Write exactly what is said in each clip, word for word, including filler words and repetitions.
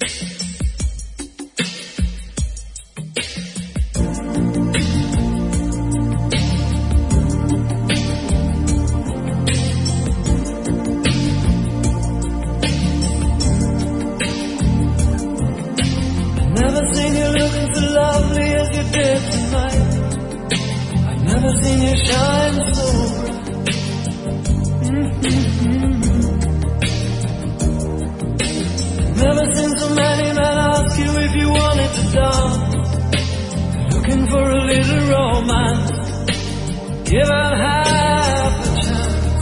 Never seen you looking so lovely as you did tonight. I've never seen you shine so bright. Mm-hmm. Never seen so many men ask you if you wanted to dance. Looking for a little romance. Give it half a chance.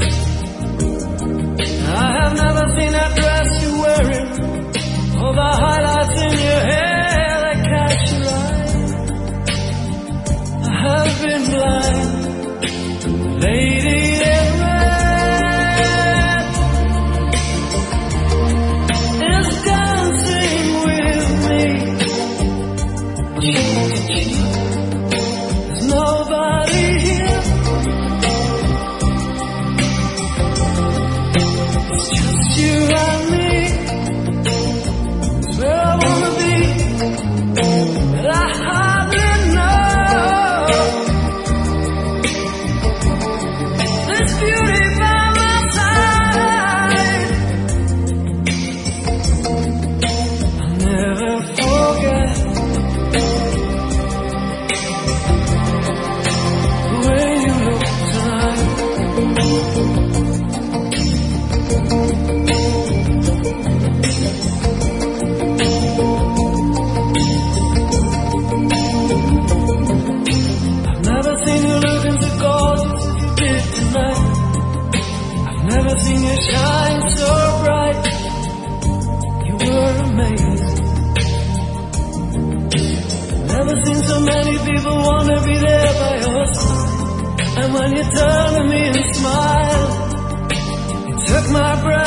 I have never seen that dress you're wearing, or the highlights in your hair. I've been blind, lady in red is dancing with me, cheek to cheek. There's nobody here. It's just you and me. It's where I wanna be, but I hardly know. Beauty by my side, I'll never forget the way you look tonight. I've never seen you looking so gorgeous as you did tonight. Never seen you shine so bright. You were amazing. Never seen so many people wanna be there by your side. And when you turned to me and smiled, it took my breath